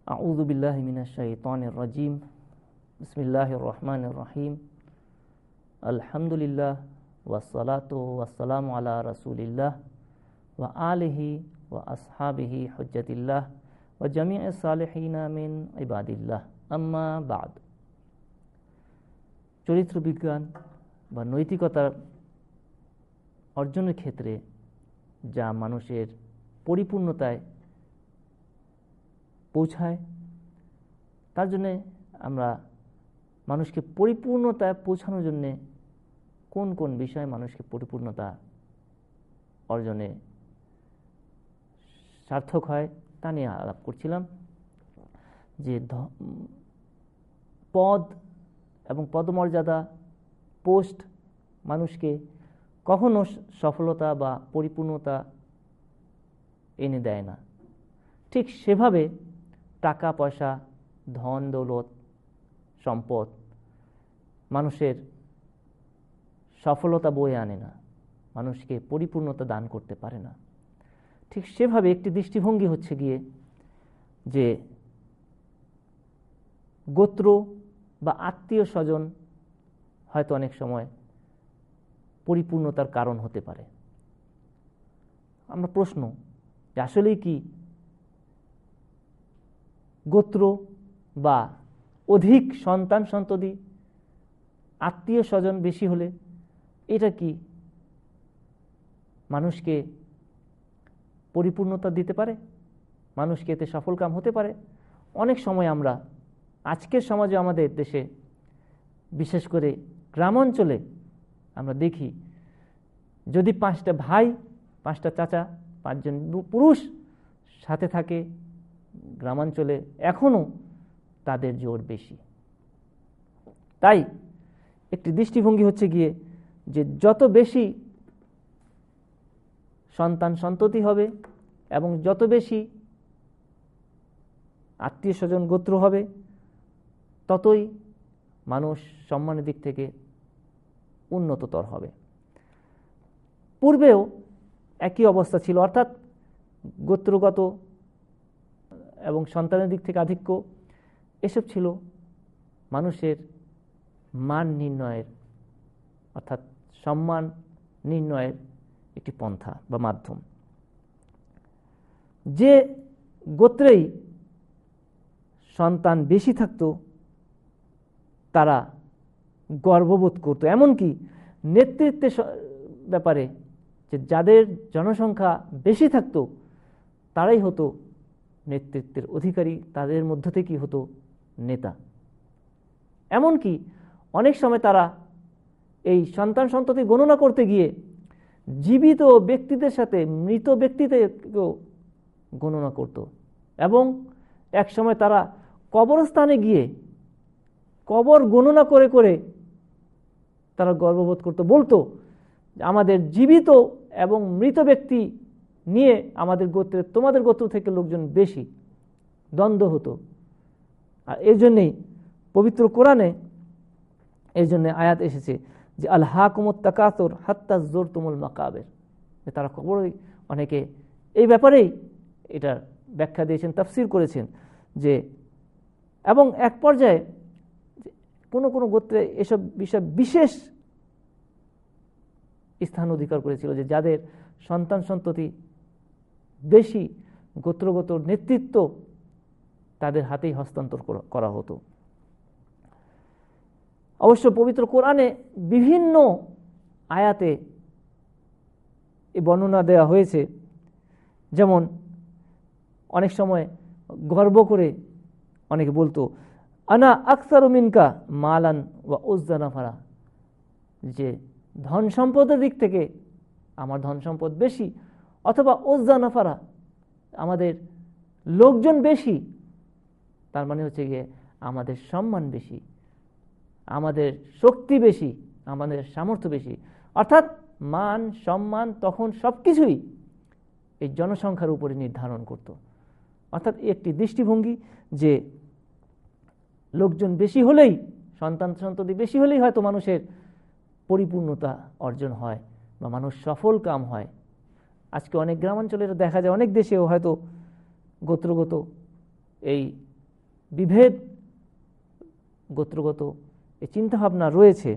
আউযু বিল্লাহি মিনাশ শাইতানির রাজিম। বিসমিল্লাহির রহমানির রহিম। আলহামদুলিল্লাহ ওয়াসসালাতু ওয়াসসালামু আলা রাসূলিল্লাহ ওয়া আলিহি ওয়া আসহাবিহি হুজ্জাতিল্লাহ ওয়া জামিউস সালিহিনা মিন ইবাদিল্লাহ, আম্মা বা'দ। চরিত্র বিজ্ঞান বা নৈতিকতার অর্জনের ক্ষেত্রে যা মানুষের পরিপূর্ণতায় পৌঁছায়, তার জন্যে আমরা মানুষকে পরিপূর্ণতায় পৌঁছানোর জন্যে কোন কোন বিষয় মানুষকে পরিপূর্ণতা অর্জনে সার্থক হয় তা নিয়ে আলাপ করছিলাম। যে পদ এবং পদমর্যাদা, পোস্ট মানুষকে কখনো সফলতা বা পরিপূর্ণতা এনে দেয় না। ঠিক সেভাবে টাকা পয়সা, ধন দৌলত, সম্পদ মানুষের সফলতা বয়ে আনে না, মানুষকে পরিপূর্ণতা দান করতে পারে না। ঠিক সেভাবে একটি দৃষ্টিভঙ্গি হচ্ছে গিয়ে যে গোত্র বা আত্মীয় স্বজন হয়তো অনেক সময় পরিপূর্ণতার কারণ হতে পারে। আমরা প্রশ্ন যে আসলেই কি গোত্র বা অধিক সন্তান সন্ততি, আত্মীয় স্বজন বেশি হলে এটা কি মানুষকে পরিপূর্ণতা দিতে পারে, মানুষকে এতে সফলকাম হতে পারে? অনেক সময় আমরা আজকের সমাজে, আমাদের দেশে, বিশেষ করে গ্রামাঞ্চলে আমরা দেখি, যদি 5টা ভাই, 5টা চাচা, 5জন পুরুষ সাথে থাকে, গ্রামাঞ্চলে এখনো তাদের জোর বেশি। তাই একটি দৃষ্টিভঙ্গি হচ্ছে গিয়ে যে যত বেশি সন্তান সন্ততি হবে এবং যত বেশি আত্মীয় স্বজন গোত্র হবে, ততই মানুষ সম্মানের দিক থেকে উন্নততর হবে। পূর্বেও একই অবস্থা ছিল, অর্থাৎ গোত্রগত এবং সন্তানের দিক থেকে আধিক্য, এসব ছিল মানুষের মান নির্ণয়ের, অর্থাৎ সম্মান নির্ণয়ের একটি পন্থা বা মাধ্যম। যে গোত্রেই সন্তান বেশি থাকতো তারা গর্ববোধ করত, এমনকি নেতৃত্বের ব্যাপারে যে যাদের জনসংখ্যা বেশি থাকতো তারাই হতো নেতৃত্বের অধিকারী, তাদের মধ্য থেকেই হতো নেতা। এমনকি অনেক সময় তারা এই সন্তান সন্ততি গণনা করতে গিয়ে জীবিত ব্যক্তিদের সাথে মৃত ব্যক্তিদেরকেও গণনা করত, এবং এক সময় তারা কবরস্থানে গিয়ে কবর গণনা করে করে তারা গর্ববোধ করত, বলতো আমাদের জীবিত এবং মৃত ব্যক্তি নিয়ে আমাদের গোত্রের, তোমাদের গোত্র থেকে লোকজন বেশি, দ্বন্দ্ব হতো। আর এই জন্যেই পবিত্র কোরআনে এই জন্য আয়াত এসেছে যে আলহাকুমুত তাকাসুর হাত্তা যুরতুমুল মাকাবির, তারা কবরই, অনেকে এই ব্যাপারেই এটার ব্যাখ্যা দিয়েছেন, তাফসীর করেছেন যে, এবং এক পর্যায়ে কোনো কোনো গোত্রে এসব বিষয় বিশেষ স্থান অধিকার করেছিল, যে যাদের সন্তান সন্ততি বেশি, গোত্রগত নেতৃত্ব তাদের হাতেই হস্তান্তর করা হতো। অবশ্য পবিত্র কোরআনে বিভিন্ন আয়াতে এই বর্ণনা দেওয়া হয়েছে। যেমন অনেক সময় গর্ব করে অনেকে বলতো আনা আকসারু মিনকা মালান ওয়া উজ্জা নাফারা, যে ধন সম্পদের দিক থেকে আমার ধন সম্পদ বেশি, অথবা উজ্জা নাফারা, আমাদের লোকজন বেশি, তার মানে হচ্ছে গিয়ে আমাদের সম্মান বেশি, আমাদের শক্তি বেশি, আমাদের সামর্থ্য বেশি। অর্থাৎ মান সম্মান তখন সবকিছুই এই জনসংখ্যার উপরে নির্ধারণ করত। অর্থাৎ একটি দৃষ্টিভঙ্গি যে লোকজন বেশি হলেই, সন্তান সন্ততি বেশি হলেই হয়তো মানুষের পরিপূর্ণতা অর্জন হয় বা মানুষ সফল কাম হয়। আজকে অনেক গ্রামাঞ্চলে দেখা যায়, অনেক দেশেও হয়তো গোত্রগত এই বিভেদ, গোত্রগত এই চিন্তাভাবনা রয়েছে।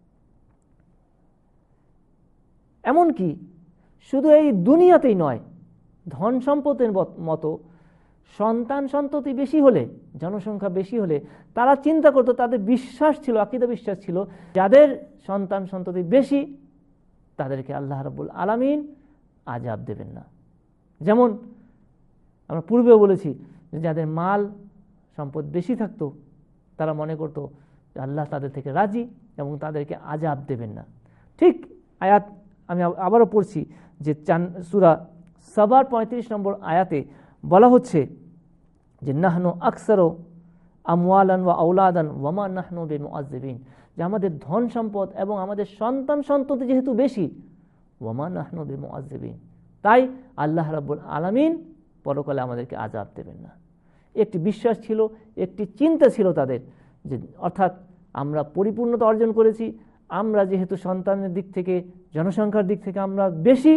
এমনকি শুধু এই দুনিয়াতেই নয়, ধন সম্পদের মতো সন্তান সন্ততি বেশি হলে, জনসংখ্যা বেশি হলে তারা চিন্তা করতো, তাদের বিশ্বাস ছিল, আকীদা বিশ্বাস ছিল, যাদের সন্তান সন্ততি বেশি তাদেরকে আল্লাহ রাব্বুল আলামিন আযাব দেবেন না। যেমন আমরা পূর্বেও বলেছি যে যাদের মাল সম্পদ বেশি থাকতো তারা মনে করতো যে আল্লাহ তাদের থেকে রাজি এবং তাদেরকে আযাব দেবেন না। ঠিক আয়াত আমি আবারও পড়ছি যে সূরা সাবার 35 নম্বর আয়াতে বলা হচ্ছে যে নাহনু আকসারু আমওয়ালান ওয়া আওলাদান ওয়া মা নাহনু বিমুআযযিবিন, যে আমাদের ধন সম্পদ এবং আমাদের সন্তান সন্ততি যেহেতু বেশি, ওয়া মা নাহনু বিমুআযযিবিন, তাই আল্লাহ রাব্বুল আলামিন পরকালে আমাদেরকে আযাব দেবেন না। একটি বিশ্বাস ছিল, একটি চিন্তা ছিল তাদের, যে অর্থাৎ আমরা পরিপূর্ণতা অর্জন করেছি, আমরা যেহেতু সন্তানের দিক থেকে, জনসংখ্যার দিক থেকে আমরা বেশি,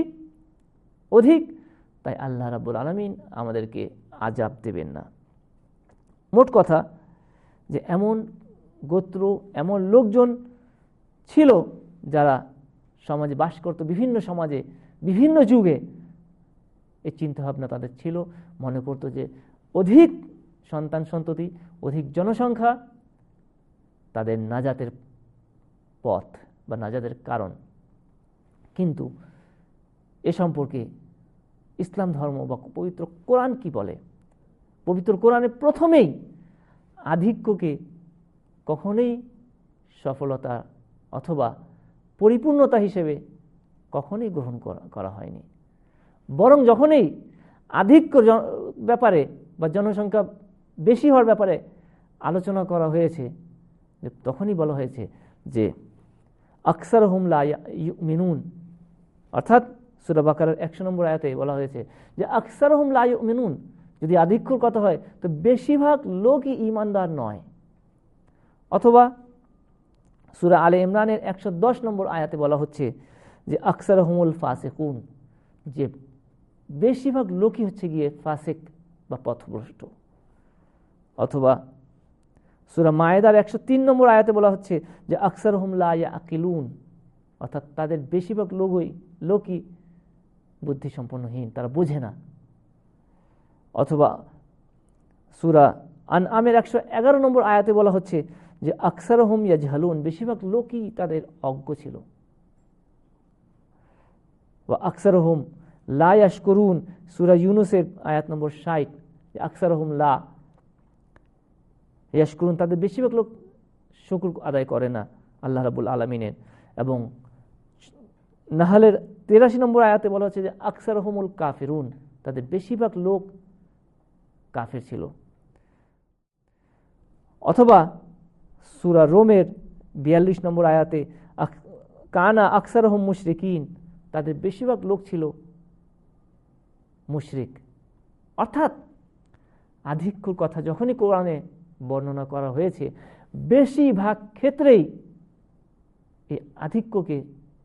অধিক, তাই আল্লাহ রাব্বুল আলামিন আমাদেরকে আযাব দেবেন না। মোট কথা যে এমন গোত্র, এমন লোকজন ছিল যারা সমাজে বাস করত, বিভিন্ন সমাজে বিভিন্ন যুগে এই চিন্তাভাবনা তাদের ছিল। মনে করত যে অধিক সন্তান সন্ততি, অধিক জনসংখ্যা তাদের নাজাতের পথ বা নাজাতের কারণ। কিন্তু এ সম্পর্কে ইসলাম ধর্ম বা পবিত্র কোরআন কি বলে? পবিত্র কোরআনে প্রথমেই আধিক্যকে কখনোই সফলতা অথবা পরিপূর্ণতা হিসেবে কখনোই গ্রহণ করা হয়নি। বরং যখনই আধিক্য ব্যাপারে বা জনসংখ্যা বেশি হওয়ার ব্যাপারে আলোচনা করা হয়েছে, তখনই বলা হয়েছে যে আকসারহুম লা ইউমিনুন, অর্থাৎ সূরা বাকারার 100 নম্বর আয়াতে বলা হয়েছে যে আকসারহুম লা ইউমিনুন, যদি আধিক্যর কথা হয় তো বেশিরভাগ লোকই ঈমানদার নয়। অথবা সূরা আলে ইমরানের 110 নম্বর আয়াতে বলা হচ্ছে যে আকসারহুমুল ফাসিকুন, যে বেশিরভাগ লোকই হচ্ছে গিয়ে ফাসিক বা পথভ্রষ্ট। অথবা সূরা মায়েদার 103 নম্বর আয়াতে বলা হচ্ছে যে আকসারহুম লা ইয়াকিলুন, অর্থাৎ তাদের বেশিরভাগ লোকই বুদ্ধিসম্পন্নহীন, তারা বোঝে না। অথবা সূরা আনআমের 111 নম্বর আয়াতে বলা হচ্ছে যে আকসারহুম ইয়াজহালুন, বেশিরভাগ লোকই তাদের অজ্ঞ ছিল। ওয়া আকসারহুম লা ইয়াশকুরুন, সূরা ইউনূসের আয়াত নম্বর 60, যে আকসারহুম লা ইয়াশকুরুন, তাদের বেশিরভাগ লোক শুকর আদায় করে না আল্লাহ রাব্বুল আলামিনের। এবং নাহলের 83 নম্বর আয়াতে বলা হচ্ছে যে আকসারহুমুল কাফিরুন, তাদের বেশিরভাগ লোক কাফের ছিল। অথবা সূরা রোমের 42 নম্বর আয়াতে কানা আকসারহুম মুশরিকিন, তাদের বেশিরভাগ লোক ছিল মুশরিক। অর্থাৎ আধিক্যর কথা যখনই কোরআনে বর্ণনা করা হয়েছে, বেশিরভাগ ক্ষেত্রেই এই আধিক্যকে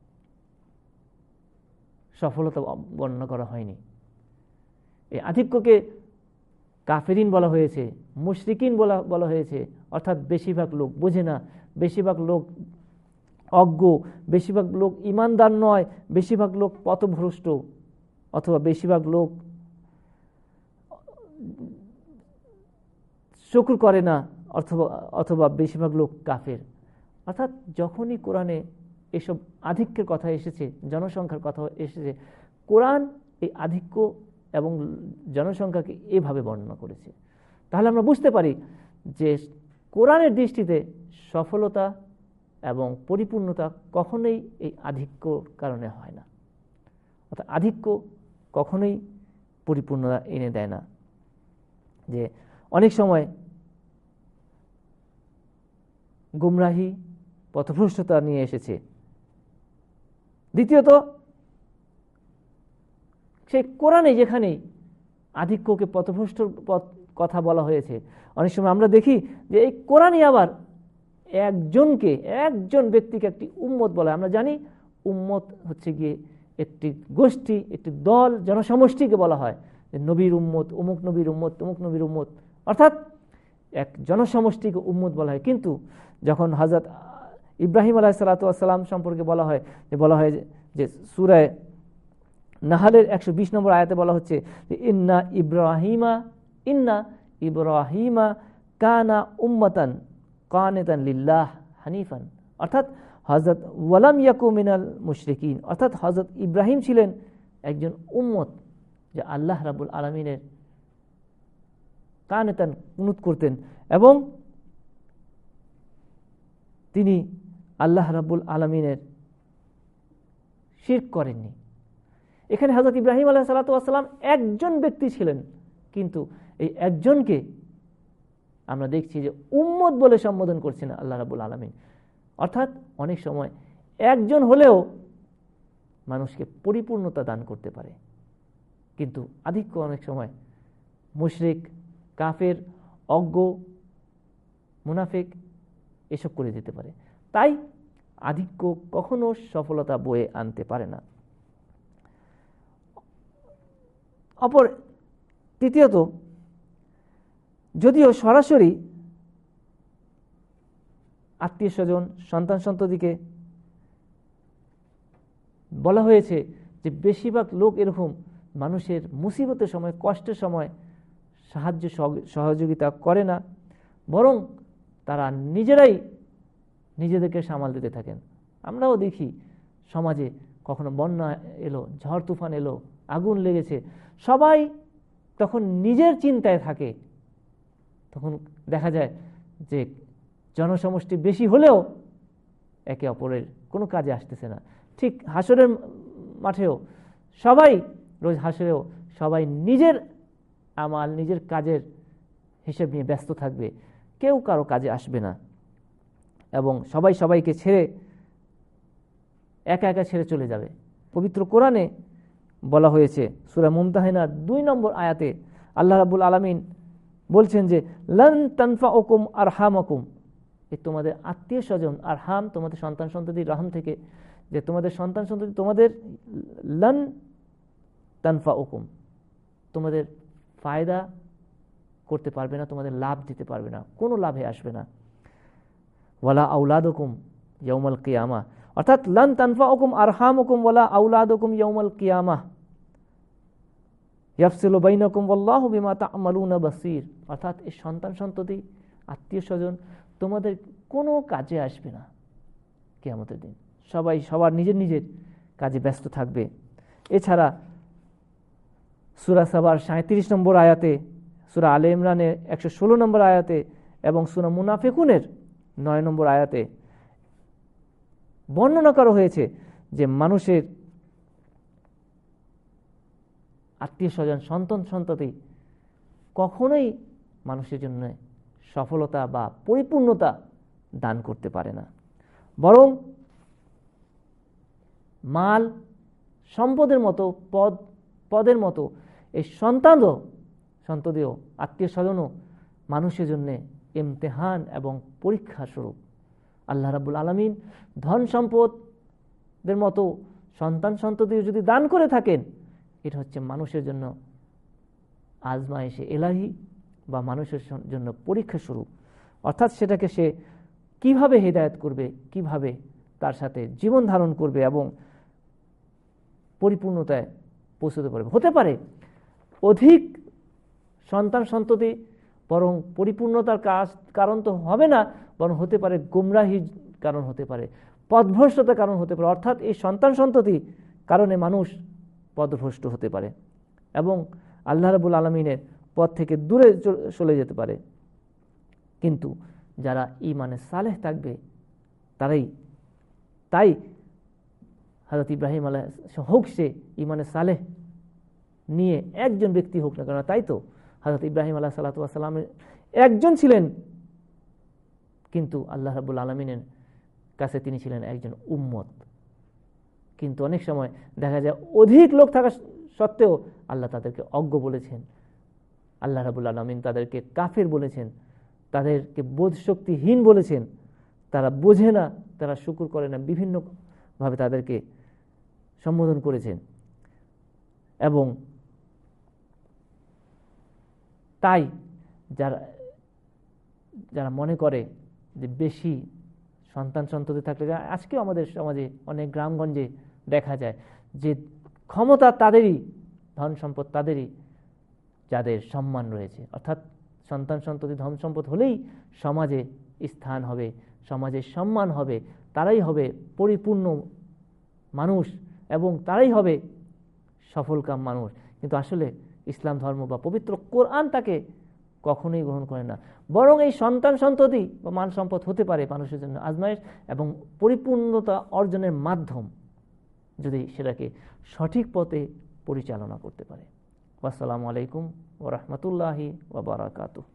সফলতা বর্ণনা করা হয়নি। এই আধিক্যকে কাফেরিন বলা হয়েছে, মুশরিকিন বলা হয়েছে, অর্থাৎ বেশিরভাগ লোক বোঝে না, বেশিরভাগ লোক অজ্ঞ, বেশিরভাগ লোক ঈমানদার নয়, বেশিরভাগ লোক পথভ্রষ্ট, অথবা বেশিরভাগ লোক শুকর করে না, অথবা বেশিরভাগ লোক কাফের। অর্থাৎ যখনই কোরআনে এসব আধিক্যের কথা এসেছে, জনসংখ্যার কথা এসেছে, কোরআন এই আধিক্য এবং জনসংখ্যাকে এভাবে বর্ণনা করেছে। তাহলে আমরা বুঝতে পারি যে কোরআনের দৃষ্টিতে সফলতা এবং পরিপূর্ণতা কখনোই এই আধিক্যর কারণে হয় না। অর্থাৎ আধিক্য কখনোই পরিপূর্ণতা এনে দেয় না। যে অনেক সময় গুমরাহি, পথভ্রষ্টতা নিয়ে এসেছে। দ্বিতীয়ত, সেই কোরআনে যেখানেই আধিক্যকে পথভ্রষ্টর কথা বলা হয়েছে, অনেক সময় আমরা দেখি যে এই কোরআনই আবার একজন ব্যক্তিকে একটি উম্মত বলা হয়। আমরা জানি উম্মত হচ্ছে গিয়ে একটি গোষ্ঠী, একটি দল, জনসমষ্টিকে বলা হয় যে নবীর উম্মত, অমুক নবীর উম্মত, তমুক নবীর উম্মত। অর্থাৎ এক জনসমষ্টিকে উম্মত বলা হয়। কিন্তু যখন হযরত ইব্রাহিম আলাইহিসসালাতু ওয়াসসালাম সম্পর্কে বলা হয় যে সূরা নাহলের 120 নম্বর আয়াতে বলা হচ্ছে যে ইন্না ইব্রাহিমা কানা উম্মাতান কানিতান লিল্লাহ হানিফান, অর্থাৎ হযরত ওয়ালাম ইয়াকু মিনাল মুশরিকিন, অর্থাৎ হযরত ইব্রাহিম ছিলেন একজন উম্মত যে আল্লাহ রাব্বুল আলামিনের কানিতান কুনুত করতেন এবং তিনি আল্লাহ রাব্বুল আলামিনের শিরক করেননি। এখানে হযরত ইব্রাহিম আলাইহিসসালাতু ওয়াসসালাম একজন ব্যক্তি ছিলেন, কিন্তু এই একজনকে আমরা দেখছি যে উম্মত বলে সম্বোধন করছেন আল্লাহ রাব্বুল আলামিন। অর্থাৎ অনেক সময় একজন হলেও মানুষকে পরিপূর্ণতা দান করতে পারে, কিন্তু আধিক্য অনেক সময় মুশরিক, কাফের, অজ্ঞ, মুনাফিক এসব করে দিতে পারে। তাই আধিক্য কখনো সফলতা বয়ে আনতে পারে না। তৃতীয়ত, যদিও সরাসরি আত্মীয় স্বজন, সন্তান সন্ততিকে বলা হয়েছে যে বেশিরভাগ লোক এরকম মানুষের মুসিবতের সময়, কষ্টের সময় সাহায্য সহযোগিতা করে না, বরং তারা নিজেরাই নিজেদেরকে সামাল দিতে থাকেন। আমরাও দেখি সমাজে কখনো বন্যা এলো, ঝড় তুফান এলো, আগুন লেগেছে, সবাই তখন নিজের চিন্তায় থাকে। তখন দেখা যায় যে জনসমষ্টি বেশি হলেও একে অপরের কোনো কাজে আসতেছে না। ঠিক হাসরের মাঠেও সবাই, রোজ হাসরেও সবাই নিজের আমাল, নিজের কাজের হিসেব নিয়ে ব্যস্ত থাকবে, কেউ কারো কাজে আসবে না এবং সবাই সবাইকে ছেড়ে একা একা ছেড়ে চলে যাবে। পবিত্র কোরআনে বলা হয়েছে সূরা মুমতাহিনার 2 নম্বর আয়াতে আল্লাহ রাব্বুল আলামিন বলছেন যে লান তানফাউকুম আরহামাকুম, এই তোমাদের আত্মীয় স্বজন, আরহাম তোমাদের সন্তান সন্ততির রহম থেকে, যে তোমাদের সন্তান সন্ততি তোমাদের লান তানফাউকুম, তোমাদের ফায়দা করতে পারবে না, তোমাদের লাভ দিতে পারবে না, কোনো লাভে আসবে না। ওয়ালা আউলাদুকুম ইয়াউমাল কিয়ামা, অর্থাৎ লান তানফাউকুম আরহামুকুম ওয়ালা আউলাদুকুম ইয়াউমাল কিয়ামা ইয়াফসিলু বাইনাকুম ওয়াল্লাহু বিমা তা'মালুনা বাসীর, অর্থাৎ এই সন্তান সন্ততি, আত্মীয় স্বজন তোমাদের কোনো কাজে আসবে না কিয়ামতের দিন। সবাই সবার নিজের নিজের কাজে ব্যস্ত থাকবে। এছাড়া সূরা সাবার 37 নম্বর আয়াতে, সূরা আলে ইমরানের 116 নম্বর আয়াতে এবং সূরা মুনাফিকুনের 9 নম্বর আয়াতে বর্ণনা করা হয়েছে যে মানুষের আত্মীয় স্বজন, সন্তান সন্ততি কখনোই মানুষের জন্য সফলতা বা পরিপূর্ণতা দান করতে পারে না, বরং মাল, সম্পদের মতো, পদের মতো এই সন্ততিও, আত্মীয় স্বজনও মানুষের জন্য ইমতিহান এবং পরীক্ষা স্বরূপ। আল্লাহ রাব্বুল আলামিন ধন সম্পদের মতো সন্তান সন্ততি যদি দান করে থাকেন, এটা হচ্ছে মানুষের জন্য আজমাইশে এলাহি বা মানুষের জন্য পরীক্ষা স্বরূপ। অর্থাৎ সেটাকে সে কিভাবে হেদায়েত করবে, কিভাবে তার সাথে জীবন ধারণ করবে এবং পরিপূর্ণতায় পৌঁছতে পারবে। হতে পারে অধিক সন্তান সন্ততি বরং পরিপূর্ণতার কারণ তো হবে না, বরং হতে পারে গুমরাহির কারণ হতে পারে, পথভ্রষ্টতার কারণ হতে পারে। অর্থাৎ এই সন্তান সন্ততি কারণে মানুষ পথভ্রষ্ট হতে পারে এবং আল্লাহ রাব্বুল আলামিনের পথ থেকে দূরে চলে যেতে পারে। কিন্তু যারা ঈমানে সালেহ থাকবে তাই হযরত ইব্রাহিম আলাইহিস হোক, সে ঈমানে সালেহ নিয়ে একজন ব্যক্তি হোক না কেন, তাই তো হযরত ইব্রাহিম আলাইহিসসালাতু ওয়াসসালাম একজন ছিলেন, কিন্তু আল্লাহ রাব্বুল আলামিনের কাছে তিনি ছিলেন একজন উম্মত। কিন্তু অনেক সময় দেখা যায় অধিক লোক থাকা সত্ত্বেও আল্লাহ তাদেরকে অজ্ঞ বলেছেন, আল্লাহ রাব্বুল আলামিন তাদেরকে কাফের বলেছেন, তাদেরকে বোধশক্তিহীন বলেছেন, তারা বোঝে না, তারা শুকর করে না, বিভিন্নভাবে তাদেরকে সম্বোধন করেছেন। এবং তাই যারা যারা মনে করে যে বেশি সন্তান সন্ততি থাকলে, আজকেও আমাদের সমাজে অনেক গ্রামগঞ্জে দেখা যায় যে ক্ষমতা তাদেরই, ধন সম্পদ তাদেরই যাদের সম্মান রয়েছে। অর্থাৎ সন্তান সন্ততি ধন সম্পদ হলেই সমাজে স্থান হবে, সমাজে সম্মান হবে, তারাই হবে পরিপূর্ণ মানুষ এবং তারাই হবে সফলকাম মানুষ। কিন্তু আসলে ইসলাম ধর্ম বা পবিত্র কোরআন তাকে কখনোই গ্রহণ করে না। বরং এই সন্তান সন্ততি বা মান সম্পদ হতে পারে মানুষের জন্য আজমাইশ এবং পরিপূর্ণতা অর্জনের মাধ্যম, যদি সেটাকে সঠিক পথে পরিচালনা করতে পারে। আসসালামু আলাইকুম ওয়া রাহমাতুল্লাহি ওয়া বারাকাতুহু।